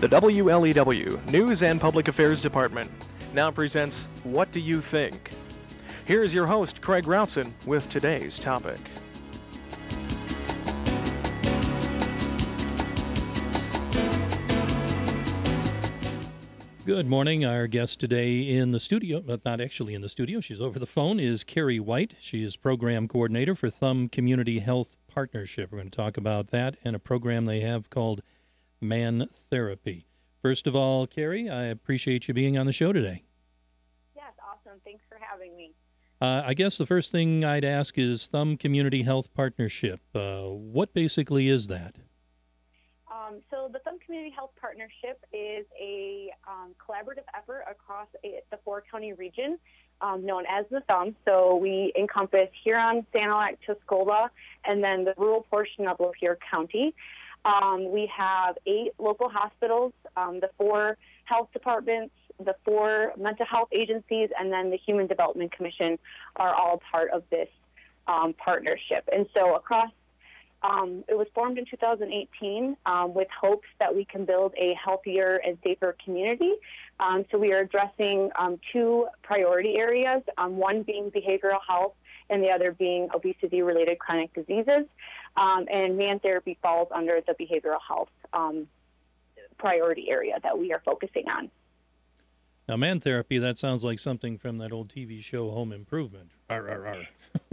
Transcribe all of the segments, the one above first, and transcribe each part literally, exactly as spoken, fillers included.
The W L E W News and Public Affairs Department now presents What Do You Think? Here's your host, Craig Routson, with today's topic. Good morning. Our guest today in the studio, but not actually in the studio, she's over the phone, is Carrie White. She is Program Coordinator for Thumb Community Health Partnership. We're going to talk about that and a program they have called Man Therapy. First of all, Carrie, I appreciate you being on the show today. Yes, awesome. Thanks for having me. Uh, I guess the first thing I'd ask is Thumb Community Health Partnership. Uh, what basically is that? Um, so the Thumb Community Health Partnership is a um, collaborative effort across a, the four-county region um, known as the Thumb. So we encompass Huron, Sanilac, Tuscola, and then the rural portion of Lapeer County. Um, we have eight local hospitals, um, the four health departments, the four mental health agencies, and then the Human Development Commission are all part of this um, partnership. And so across, um, it was formed in two thousand eighteen um, with hopes that we can build a healthier and safer community. Um, so we are addressing um, two priority areas, um, one being behavioral health and the other being obesity-related chronic diseases. Um, and Man Therapy falls under the behavioral health um, priority area that we are focusing on. Now, Man Therapy, that sounds like something from that old T V show Home Improvement. Arr, arr, arr.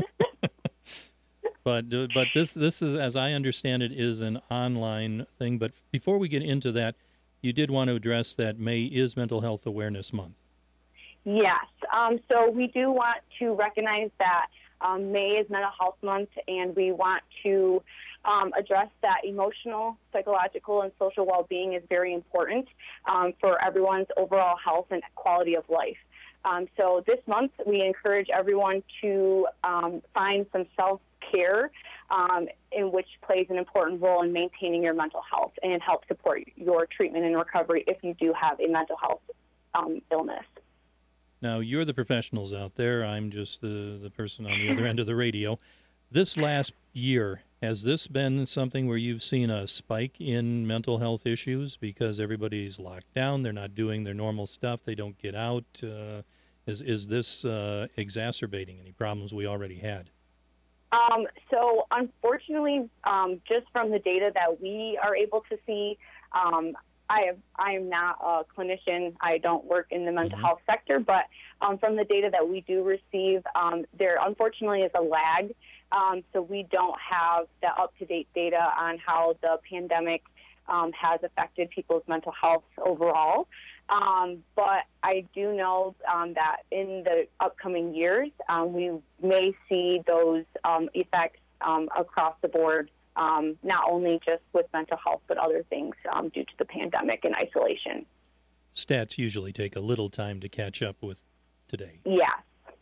but uh, but this this is, as I understand it, is an online thing. But before we get into that, you did want to address that May is Mental Health Awareness Month. Yes. Um, so we do want to recognize that Um, May is Mental Health Month, and we want to um, address that emotional, psychological, and social well-being is very important um, for everyone's overall health and quality of life. Um, so this month, we encourage everyone to um, find some self-care, um, in which plays an important role in maintaining your mental health and help support your treatment and recovery if you do have a mental health um, illness. Now, you're the professionals out there. I'm just the, the person on the other end of the radio. This last year, has this been something where you've seen a spike in mental health issues because everybody's locked down, they're not doing their normal stuff, they don't get out? Uh, is, is this uh, exacerbating any problems we already had? Um, so, unfortunately, um, just from the data that we are able to see, um, I have, I am not a clinician. I don't work in the mental mm-hmm. health sector, but um, from the data that we do receive, um, there unfortunately is a lag. Um, so we don't have the up-to-date data on how the pandemic um, has affected people's mental health overall. Um, but I do know um, that in the upcoming years, um, we may see those um, effects um, across the board. Um, not only just with mental health, but other things um, due to the pandemic and isolation. Stats usually take a little time to catch up with today. Yes.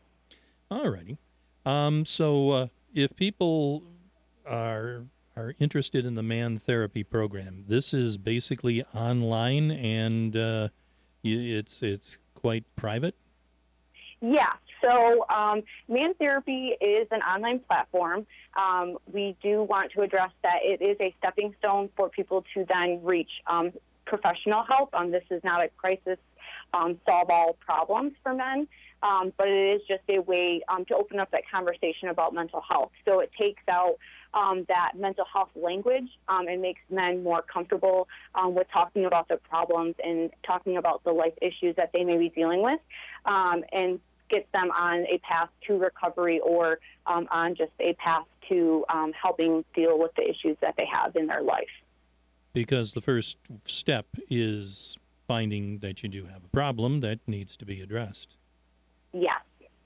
All righty. Um, so uh, if people are are interested in the Man Therapy program, this is basically online and uh, it's it's quite private? Yeah. So um, Man Therapy is an online platform. Um, we do want to address that it is a stepping stone for people to then reach um, professional help. Um, this is not a crisis um, solve all problems for men, um, but it is just a way um, to open up that conversation about mental health. So it takes out um, that mental health language um, and makes men more comfortable um, with talking about their problems and talking about the life issues that they may be dealing with, um, and gets them on a path to recovery or um, on just a path to um, helping deal with the issues that they have in their life. Because the first step is finding that you do have a problem that needs to be addressed. Yes.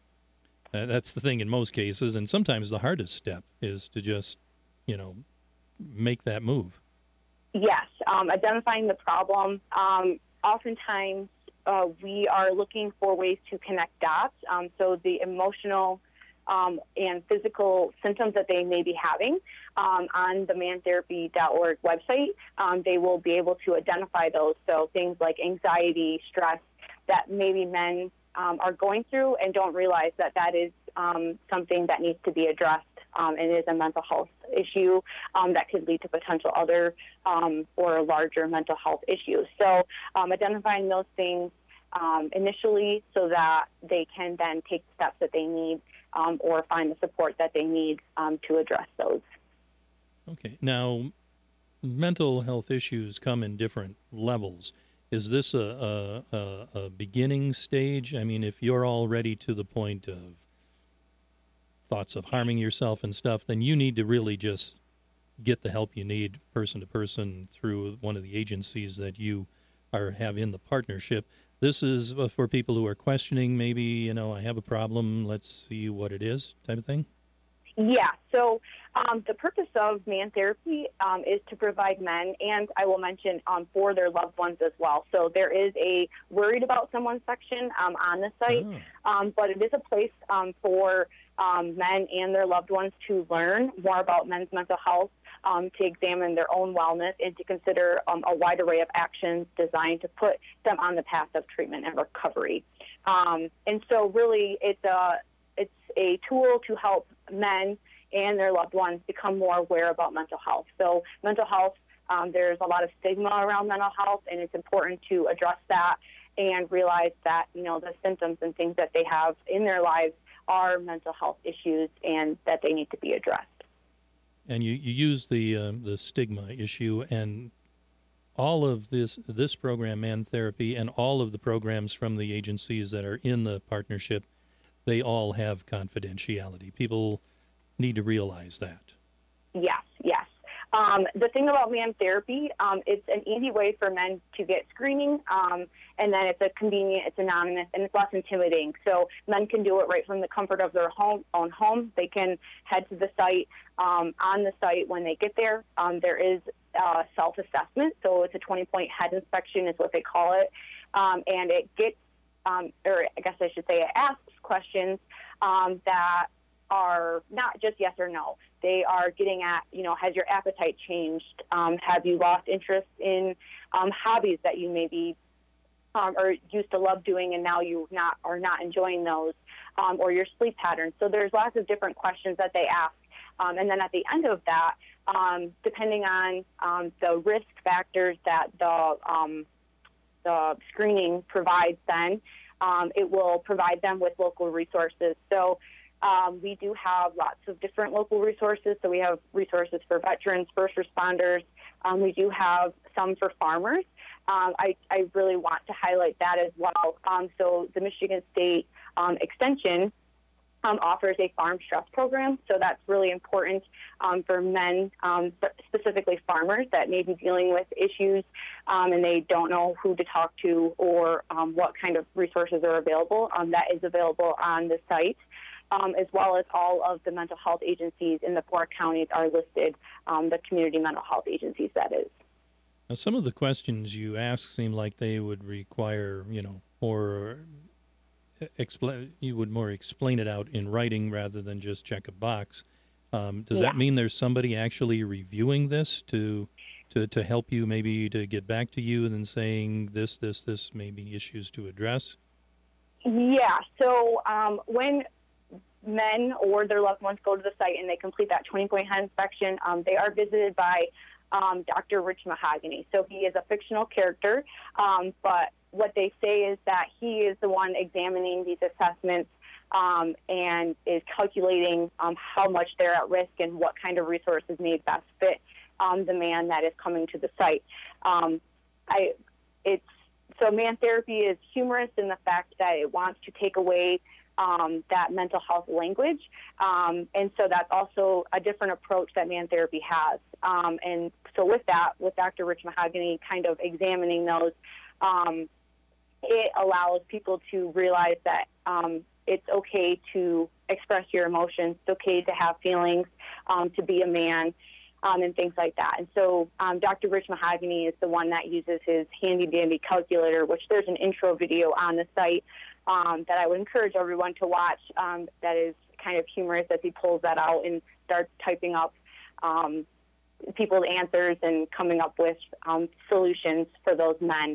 Uh, that's the thing in most cases, and sometimes the hardest step is to just, you know, make that move. Yes, um, identifying the problem. Um, oftentimes, Uh, we are looking for ways to connect dots. Um, so the emotional um, and physical symptoms that they may be having um, on the man therapy dot org website, um, they will be able to identify those. So things like anxiety, stress, that maybe men um, are going through and don't realize that that is um, something that needs to be addressed um, and is a mental health issue um, that could lead to potential other um, or larger mental health issues. So um, identifying those things um, initially so that they can then take the steps that they need um, or find the support that they need um, to address those. Okay. Now, mental health issues come in different levels. Is this a, a, a, a beginning stage? I mean, if you're already to the point of thoughts of harming yourself and stuff, then you need to really just get the help you need person to person through one of the agencies that you are have in the partnership. This is for people who are questioning, maybe, you know, I have a problem, let's see what it is, type of thing? Yeah, so um, the purpose of Man Therapy um, is to provide men, and I will mention um, for their loved ones as well. So there is a worried about someone section um, on the site, oh. um, but it is a place um, for um, men and their loved ones to learn more about men's mental health, um, to examine their own wellness, and to consider um, a wide array of actions designed to put them on the path of treatment and recovery. Um, and so really it's a It's a tool to help men and their loved ones become more aware about mental health. So mental health, um, there's a lot of stigma around mental health, and it's important to address that and realize that, you know, the symptoms and things that they have in their lives are mental health issues and that they need to be addressed. And you, you use the uh, the stigma issue, and all of this this program, Man Therapy, and all of the programs from the agencies that are in the partnership, they all have confidentiality. People need to realize that. Yes, yes. Um, the thing about Man Therapy, um, it's an easy way for men to get screening, um, and then it's a convenient, it's anonymous, and it's less intimidating. So men can do it right from the comfort of their home, own home. They can head to the site. Um, on the site, when they get there, um, there is uh, self-assessment. So it's a twenty-point head inspection is what they call it, um, and it gets, um, or I guess I should say it asks questions um, that are not just yes or no. They are getting at, you know, has your appetite changed? Um, have you lost interest in um, hobbies that you maybe um, or used to love doing and now you not are not enjoying those, um, or your sleep patterns? So there's lots of different questions that they ask. Um, and then at the end of that, um, depending on um, the risk factors that the, um, the screening provides then, um, it will provide them with local resources. So Um, we do have lots of different local resources. So we have resources for veterans, first responders. Um, we do have some for farmers. Um, I, I really want to highlight that as well. Um, so the Michigan State um, Extension um, offers a farm stress program. So that's really important um, for men, um, specifically farmers that may be dealing with issues um, and they don't know who to talk to or um, what kind of resources are available. Um, that is available on the site. Um, as well as all of the mental health agencies in the four counties are listed, um, the community mental health agencies, that is. Now, some of the questions you ask seem like they would require, you know, more, expl- you would more explain it out in writing rather than just check a box. Um, does yeah. that mean there's somebody actually reviewing this to, to, to help you, maybe to get back to you and then saying this, this, this may be issues to address? Yeah, so um, when men or their loved ones go to the site and they complete that twenty-point head inspection, um, they are visited by um, Doctor Rich Mahogany. So he is a fictional character, um, but what they say is that he is the one examining these assessments um, and is calculating um, how much they're at risk and what kind of resources may best fit um, the man that is coming to the site. Um, I, it's so Man Therapy is humorous in the fact that it wants to take away Um, that mental health language. Um, and so that's also a different approach that Man Therapy has. Um, and so with that, with Doctor Rich Mahogany kind of examining those, um, it allows people to realize that um, it's okay to express your emotions. It's okay to have feelings, um, to be a man, um, and things like that. And so um, Doctor Rich Mahogany is the one that uses his handy-dandy calculator, which there's an intro video on the site Um, that I would encourage everyone to watch. Um, that is kind of humorous as he pulls that out and starts typing up um, people's answers and coming up with um, solutions for those men.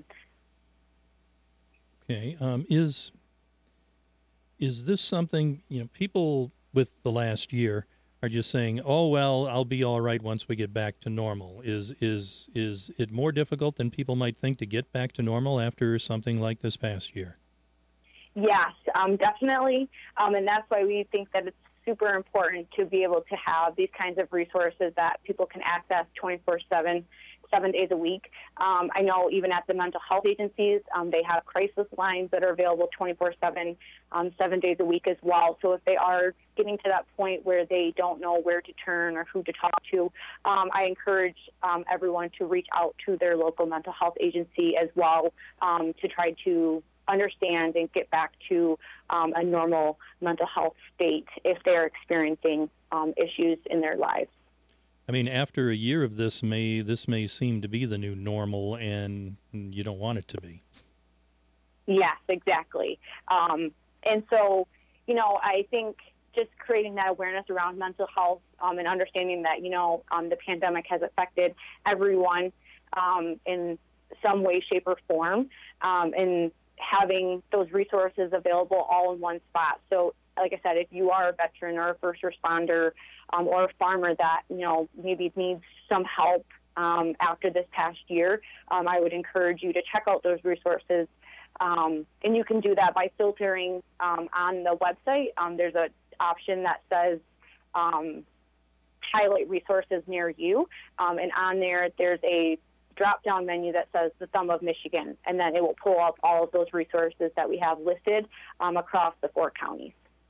Okay. Um, is is this something, you know, people with the last year, are just saying, "Oh well, I'll be all right once we get back to normal." Is is is it more difficult than people might think to get back to normal after something like this past year? Yes, um, definitely, um, and that's why we think that it's super important to be able to have these kinds of resources that people can access twenty-four seven, seven days a week. Um, I know even at the mental health agencies, um, they have crisis lines that are available twenty-four seven, um, seven days a week as well. So if they are getting to that point where they don't know where to turn or who to talk to, um, I encourage um, everyone to reach out to their local mental health agency as well um, to try to understand and get back to um, a normal mental health state if they're experiencing um, issues in their lives. I mean, after a year of this, may this may seem to be the new normal, and you don't want it to be. Yes, exactly. Um, and so, you know, I think just creating that awareness around mental health um, and understanding that, you know, um, the pandemic has affected everyone um, in some way, shape, or form, um, and having those resources available all in one spot. So, like I said, if you are a veteran or a first responder um, or a farmer that, you know, maybe needs some help um, after this past year, um, I would encourage you to check out those resources. Um, and you can do that by filtering um, on the website. Um, there's an option that says um, highlight resources near you. Um, and on there, there's a drop-down menu that says the Thumb of Michigan, and then it will pull up all of those resources that we have listed um, across the four counties.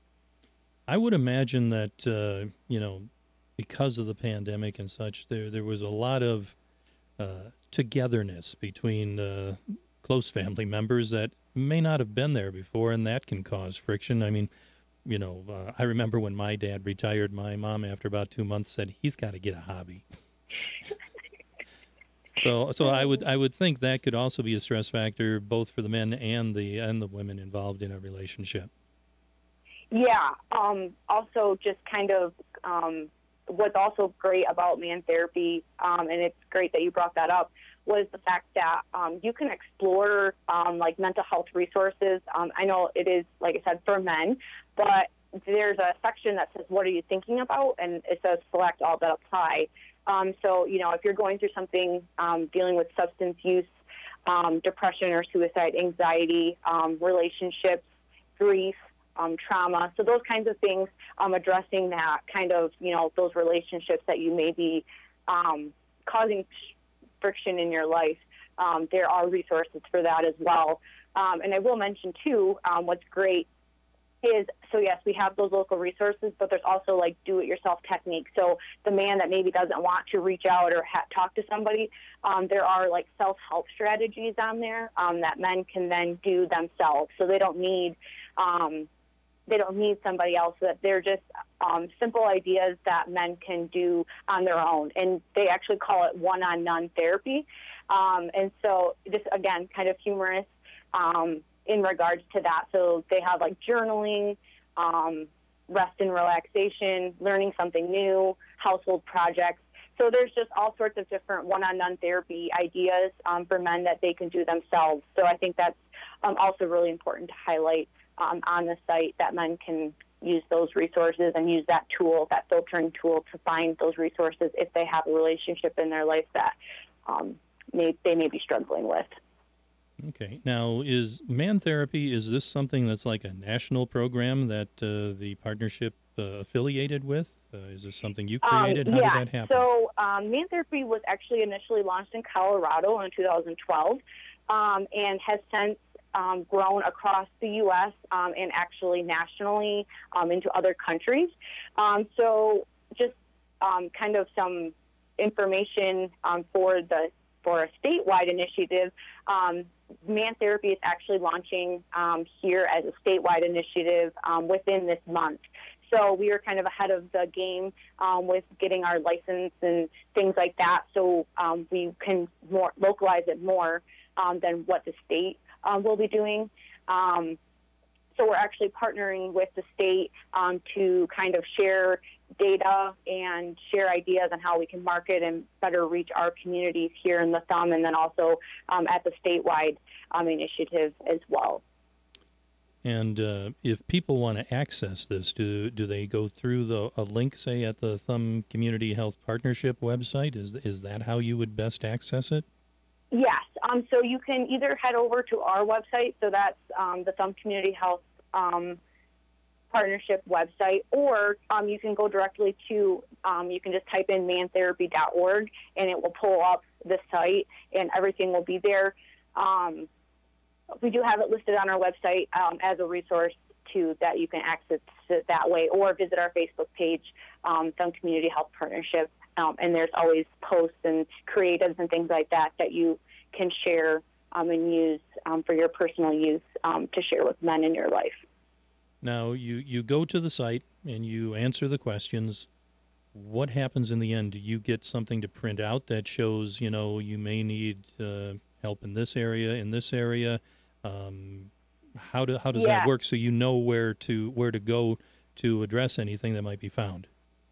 I would imagine that, uh, you know, because of the pandemic and such, there there was a lot of uh, togetherness between uh, close family members that may not have been there before, and that can cause friction. I mean, you know, uh, I remember when my dad retired, my mom, after about two months, said, he's got to get a hobby. So, so I would I would think that could also be a stress factor, both for the men and the and the women involved in a relationship. Yeah. Um, also, just kind of um, what's also great about man therapy, um, and it's great that you brought that up, was the fact that um, you can explore um, like mental health resources. Um, I know it is, like I said, for men, but there's a section that says, "What are you thinking about?" and it says, "Select all that apply." Um, so, you know, if you're going through something um, dealing with substance use, um, depression or suicide, anxiety, um, relationships, grief, um, trauma, so those kinds of things, um, addressing that kind of, you know, those relationships that you may be um, causing friction in your life, um, there are resources for that as well. Um, and I will mention, too, um, what's great is, so yes, we have those local resources, but there's also like do-it-yourself techniques. So the man that maybe doesn't want to reach out or ha- talk to somebody, um, there are like self-help strategies on there um, that men can then do themselves. So they don't need um, they don't need somebody else. That they're just um, simple ideas that men can do on their own, and they actually call it one-on-none therapy. Um, and so this again, kind of humorous. Um, in regards to that. So they have like journaling, um, rest and relaxation, learning something new, household projects. So there's just all sorts of different one-on-one therapy ideas um, for men that they can do themselves. So I think that's um, also really important to highlight um, on the site, that men can use those resources and use that tool, that filtering tool, to find those resources if they have a relationship in their life that um, may, they may be struggling with. Okay. Now, is Man Therapy, is this something that's like a national program that uh, the partnership uh, affiliated with? Uh, is this something you created? Um, How yeah. did that happen? So um, Man Therapy was actually initially launched in Colorado in two thousand twelve um, and has since um, grown across the U S um, and actually nationally um, into other countries. Um, so just um, kind of some information um, for the for a statewide initiative. Um, Man Therapy is actually launching um, here as a statewide initiative um, within this month. So we are kind of ahead of the game um, with getting our license and things like that, so um, we can more localize it more um, than what the state um, will be doing. Um, so we're actually partnering with the state um, to kind of share data and share ideas on how we can market and better reach our communities here in the Thumb, and then also um, at the statewide um, initiative as well. And uh, if people want to access this, do do they go through the a link, say, at the Thumb Community Health Partnership website? Is is that how you would best access it? Yes. Um, so you can either head over to our website, so that's um, the Thumb Community Health um, Partnership website, or um, you can go directly to, um, you can just type in man therapy dot org, and it will pull up the site, and everything will be there. Um, we do have it listed on our website um, as a resource, too, that you can access it that way, or visit our Facebook page, um, Thumb Community Health Partnership, um, and there's always posts and creatives and things like that that you can share um, and use um, for your personal use um, to share with men in your life. Now, you, you go to the site and you answer the questions. What happens in the end? Do you get something to print out that shows, you know, you may need uh, help in this area, in this area? Um, how do how does yeah. that work? So you know where to where to go to address anything that might be found.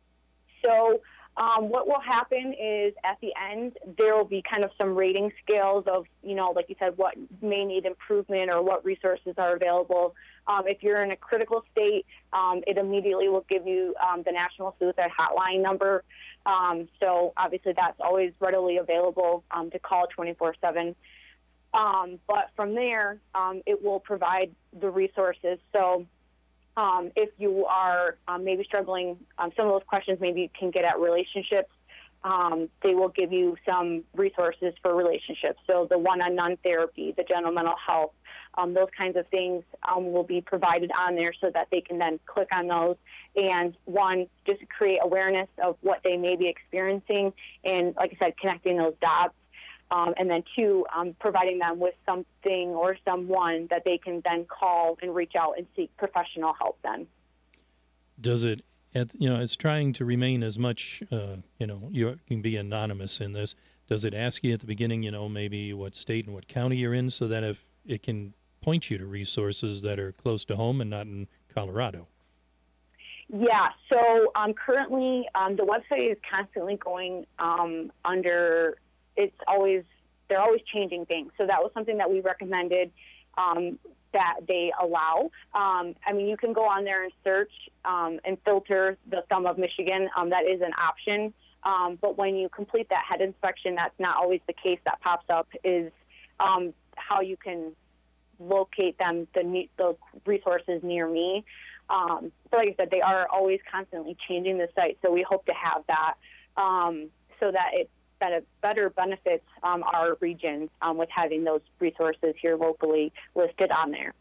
So um, what will happen is at the end there will be kind of some rating scales of, you know, like you said, what may need improvement or what resources are available. Um, if you're in a critical state, um, it immediately will give you um, the National Suicide Hotline number. Um, so obviously that's always readily available um, to call twenty-four seven. Um, but from there, um, it will provide the resources. So um, if you are um, maybe struggling, um, some of those questions maybe you can get at relationships. Um, they will give you some resources for relationships. So the one-on-one therapy, the general mental health, um, those kinds of things um, will be provided on there so that they can then click on those and, one, just create awareness of what they may be experiencing and, like I said, connecting those dots. Um, and then, two, um, providing them with something or someone that they can then call and reach out and seek professional help then. Does it, at, you know, it's trying to remain as much, uh, you know, you can be anonymous in this. Does it ask you at the beginning, you know, maybe what state and what county you're in so that if it can point you to resources that are close to home and not in Colorado? Yeah, so um, currently um, the website is constantly going um, under... It's always, they're always changing things. So that was something that we recommended um, that they allow. Um, I mean, you can go on there and search um, and filter the Thumb of Michigan. Um, that is an option. Um, but when you complete that head inspection, that's not always the case that pops up is um, how you can locate them, the, the resources near me. Um, so like I said, they are always constantly changing the site. So we hope to have that um, so that it that better benefits um, our region um, with having those resources here locally listed on there.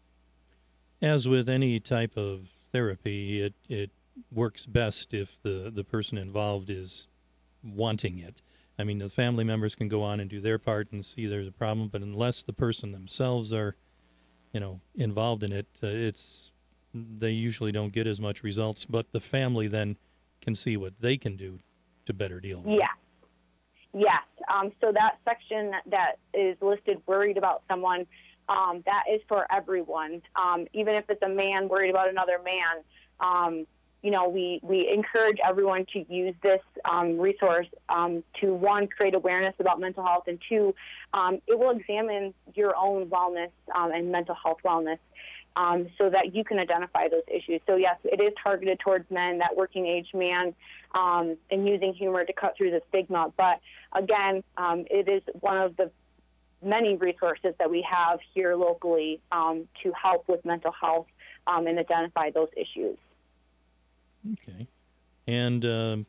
As with any type of therapy, it, it works best if the, the person involved is wanting it. I mean, the family members can go on and do their part and see there's a problem, but unless the person themselves are, you know, involved in it, uh, it's they usually don't get as much results, but the family then can see what they can do to better deal with yeah. it. Yes. Um, so that section that is listed, worried about someone, um, that is for everyone. Um, even if it's a man worried about another man, um, you know, we, we encourage everyone to use this um, resource um, to, one, create awareness about mental health, and two, um, it will examine your own wellness um, and mental health wellness um, so that you can identify those issues. So, yes, it is targeted towards men, that working age man, um, and using humor to cut through the stigma. But, again, um, it is one of the many resources that we have here locally um, to help with mental health um, and identify those issues. Okay. And um,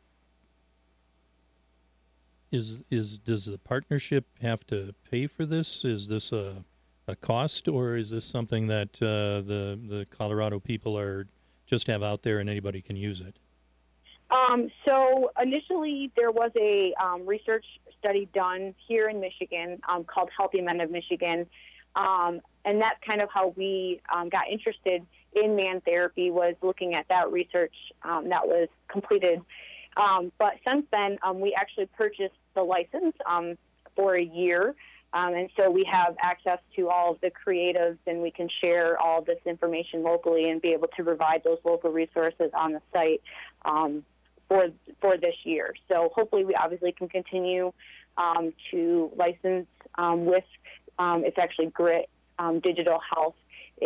is is does the partnership have to pay for this? Is this a a cost, or is this something that uh, the the Colorado people are just have out there and anybody can use it? Um, so initially, there was a um, research study done here in Michigan um, called Healthy Men of Michigan, um, and that's kind of how we um, got interested in man therapy, was looking at that research um, that was completed. Um, but since then, um, we actually purchased the license um, for a year, um, and so we have access to all of the creatives, and we can share all this information locally and be able to provide those local resources on the site um, for for this year. So hopefully we obviously can continue um, to license um, with, um, it's actually Grit um, Digital Health is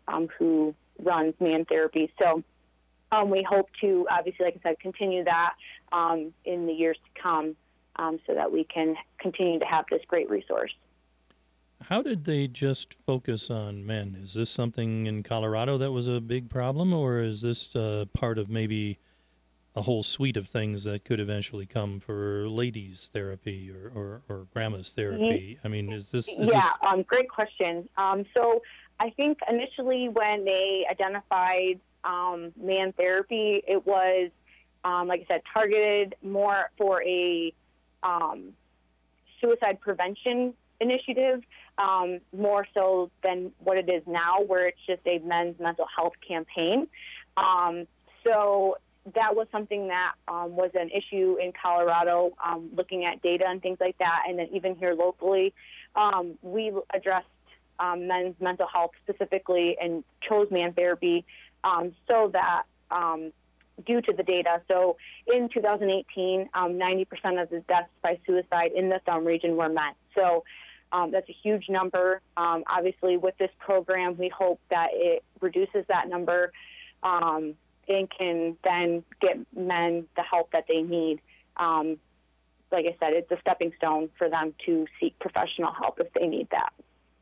um, who runs Man Therapy. So um, we hope to, obviously, like I said, continue that um, in the years to come um, so that we can continue to have this great resource. How did they just focus on men? Is this something in Colorado that was a big problem, or is this uh, part of maybe a whole suite of things that could eventually come for ladies' therapy or, or, or grandma's therapy? I mean, is this... Is yeah, this... Um, great question. Um, so I think initially when they identified um, Man Therapy, it was, um, like I said, targeted more for a um, suicide prevention initiative, um, more so than what it is now, where it's just a men's mental health campaign. Um, so that was something that um, was an issue in Colorado, um, looking at data and things like that. And then even here locally, um, we addressed um, men's mental health specifically and chose Man Therapy um, so that um, due to the data. So in two thousand eighteen, um, ninety percent of the deaths by suicide in the Thumb region were men. So um, that's a huge number. Um, obviously, with this program, we hope that it reduces that number um, and can then get men the help that they need. Um, like I said, it's a stepping stone for them to seek professional help if they need that.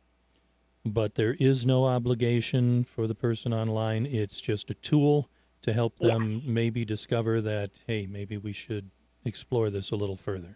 But there is no obligation for the person online. It's just a tool to help them yeah. maybe discover that, hey, maybe we should explore this a little further.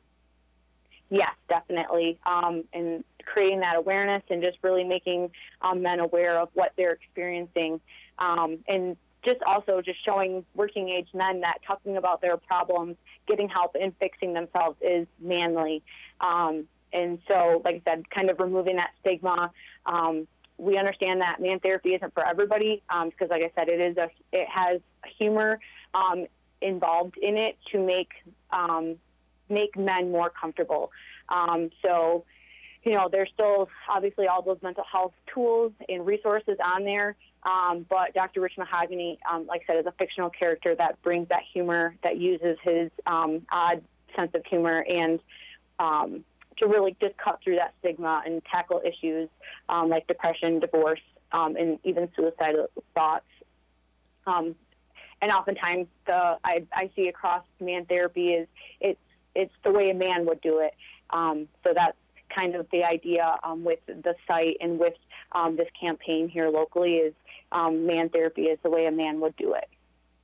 Yes, definitely. Um, and creating that awareness and just really making um, men aware of what they're experiencing. Um, and just also just showing working age men that talking about their problems, getting help and fixing themselves is manly. Um, and so, like I said, kind of removing that stigma. Um, we understand that Man Therapy isn't for everybody because, um, like I said, it is a it has humor um, involved in it to make um, make men more comfortable. Um, so, you know, there's still obviously all those mental health tools and resources on there. Um, but Doctor Rich Mahogany, um, like I said, is a fictional character that brings that humor, that uses his um, odd sense of humor and um, to really just cut through that stigma and tackle issues um, like depression, divorce, um, and even suicidal thoughts. Um, and oftentimes, the I, I see across Man Therapy is it's it's the way a man would do it. Um, so that's kind of the idea um, with the site and with um, this campaign here locally is um, Man Therapy is the way a man would do it.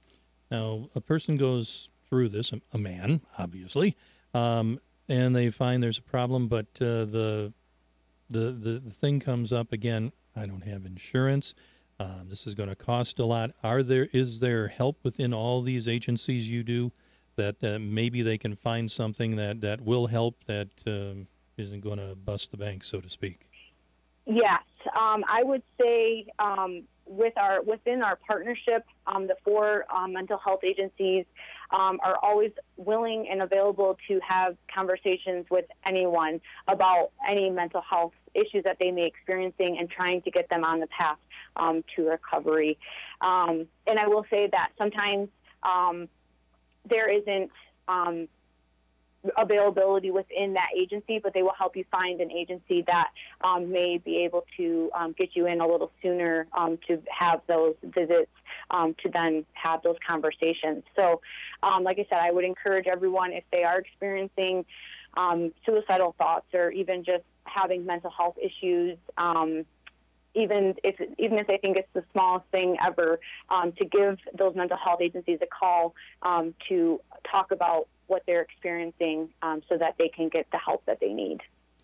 Now, a person goes through this, a man, obviously, um, and they find there's a problem, but uh, the, the the the thing comes up again. I don't have insurance. Um, this is going to cost a lot. Are there is there help within all these agencies you do that uh, maybe they can find something that, that will help that um, isn't going to bust the bank, so to speak? Yes, um, I would say um, with our within our partnership, um, the four um, mental health agencies um, are always willing and available to have conversations with anyone about any mental health issues that they may be experiencing and trying to get them on the path um, to recovery. Um, and I will say that sometimes um, there isn't um, availability within that agency, but they will help you find an agency that um, may be able to um, get you in a little sooner um, to have those visits, um, to then have those conversations. So, um, like I said, I would encourage everyone, if they are experiencing um, suicidal thoughts or even just having mental health issues, um, even if even if they think it's the smallest thing ever, um, to give those mental health agencies a call um, to talk about what they're experiencing um, so that they can get the help that they need.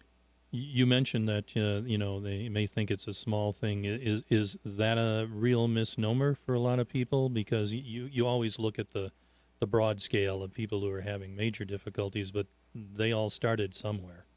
You mentioned that uh, you know they may think it's a small thing. Is is that a real misnomer for a lot of people? Because you, you always look at the, the broad scale of people who are having major difficulties, but they all started somewhere.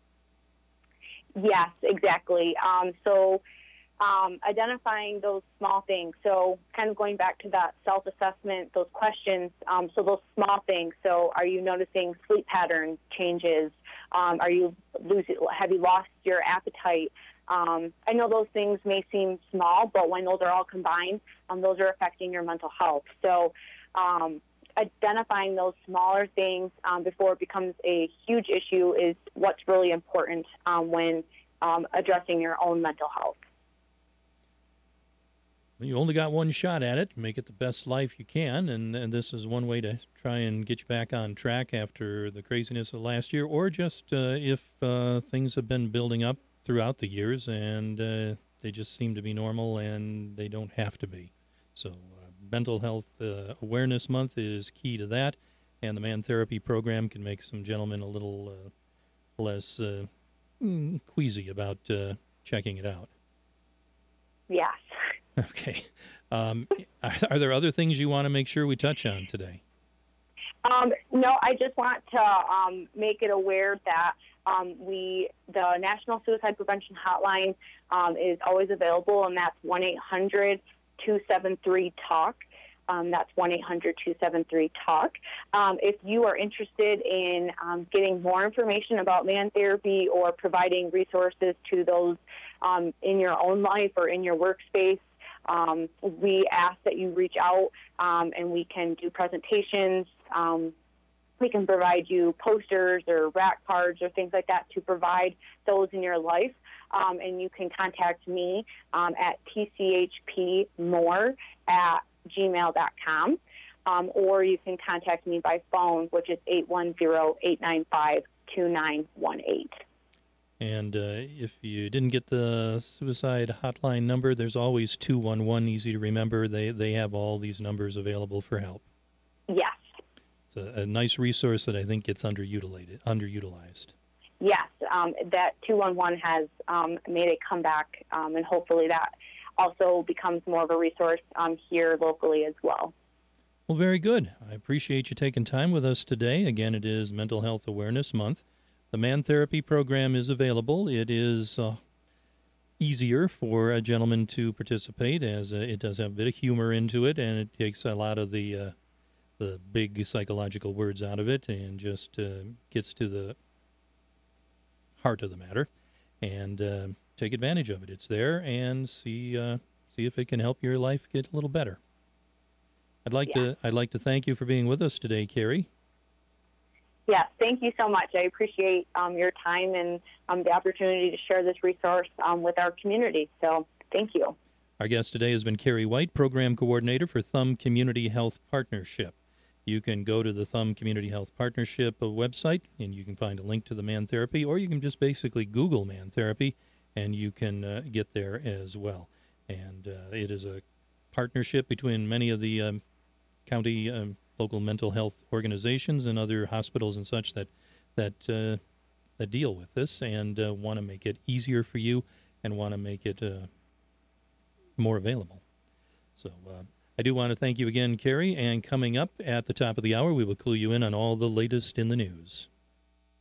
Yes, exactly. Um, so um, identifying those small things. So kind of going back to that self-assessment, those questions. Um, so those small things. So are you noticing sleep pattern changes? Um, are you losing? Have you lost your appetite? Um, I know those things may seem small, but when those are all combined, um, those are affecting your mental health. So um, identifying those smaller things um, before it becomes a huge issue is what's really important um, when um, addressing your own mental health. You only got one shot at it. Make it the best life you can, and, and this is one way to try and get you back on track after the craziness of last year, or just uh, if uh, things have been building up throughout the years and uh, they just seem to be normal and they don't have to be. So uh, Mental Health uh, Awareness Month is key to that, and the Man Therapy program can make some gentlemen a little uh, less uh, mm, queasy about uh, checking it out. Yes. Okay. Um, are, are there other things you want to make sure we touch on today? Um, no, I just want to um, make it aware that um, we, the National Suicide Prevention Hotline um, is always available, and that's one eight hundred two seven three talk. Um, that's one eight hundred two seven three talk. Um, if you are interested in um, getting more information about man therapy or providing resources to those um, in your own life or in your workspace, Um, we ask that you reach out um, and we can do presentations. Um, we can provide you posters or rack cards or things like that to provide those in your life. Um, and you can contact me um, at t c h p more at gmail dot com. Um, or you can contact me by phone, which is eight one zero, eight nine five, two nine one eight. And uh, if you didn't get the suicide hotline number, there's always two one one, easy to remember. They they have all these numbers available for help. Yes. It's a, a nice resource that I think gets underutilized. underutilized. Yes, um, that two one one has um, made a comeback, um, and hopefully that also becomes more of a resource um, here locally as well. Well, very good. I appreciate you taking time with us today. Again, it is Mental Health Awareness Month. The Man Therapy program is available. It is uh, easier for a gentleman to participate, as uh, it does have a bit of humor into it, and it takes a lot of the uh, the big psychological words out of it and just uh, gets to the heart of the matter. And uh, take advantage of it. It's there, and see uh, see if it can help your life get a little better. I'd like Yeah. to I'd like to thank you for being with us today, Carrie. Yes, thank you so much. I appreciate um, your time and um, the opportunity to share this resource um, with our community. So thank you. Our guest today has been Carrie White, Program Coordinator for Thumb Community Health Partnership. You can go to the Thumb Community Health Partnership website, and you can find a link to the Man Therapy, or you can just basically Google Man Therapy, and you can uh, get there as well. And uh, it is a partnership between many of the um, county um, local mental health organizations and other hospitals and such that that uh, that deal with this and uh, want to make it easier for you and want to make it uh, more available. So uh, I do want to thank you again, Carrie, and coming up at the top of the hour, we will clue you in on all the latest in the news.